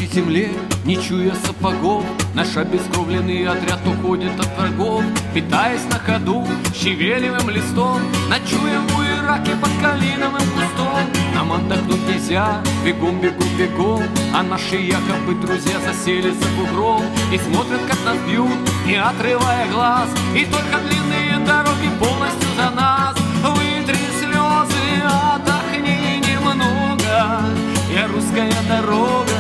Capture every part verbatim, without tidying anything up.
земле, не чуя сапогов, наш обескровленный отряд уходит от врагов, питаясь на ходу щавелевым листом, ночуем в Ираке под калиновым кустом. Нам отдохнуть нельзя, бегом, бегом, бегом, а наши якобы друзья засели за бугром и смотрят, как нас бьют, не отрывая глаз, и только длинные дороги полностью за нас. Вытри слезы, отдохни немного, я русская дорога.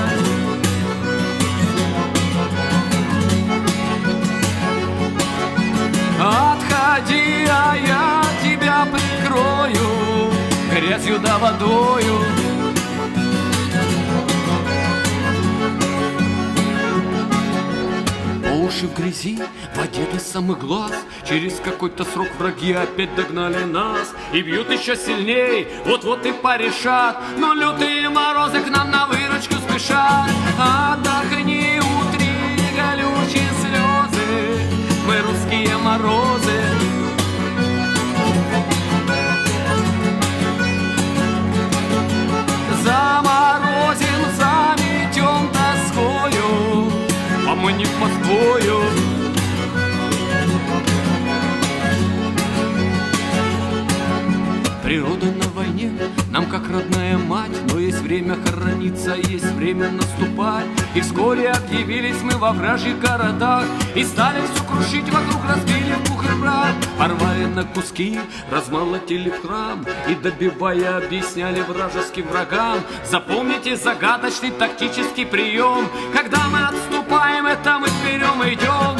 Отходи, а я тебя прикрою грязью да водою. По уши в грязи, в воде до самых глаз. Через какой-то срок враги опять догнали нас и бьют еще сильней, вот-вот и порешат. Но лютые морозы к нам на выручку спешат. Отдохни, утри горючие слезы, мы русские морозы. Заморозим, заметем тоскою, поманив Москвою. Природа на войне нам как родная мать, но есть время хорониться, есть время наступать. И вскоре объявились мы во вражьих городах и стали все крушить вокруг, разбили в пух и прах. Порвали на куски, размолотили в храм и, добивая, объясняли вражеским врагам: запомните загадочный тактический прием, когда мы отступаем, это мы вперед идем.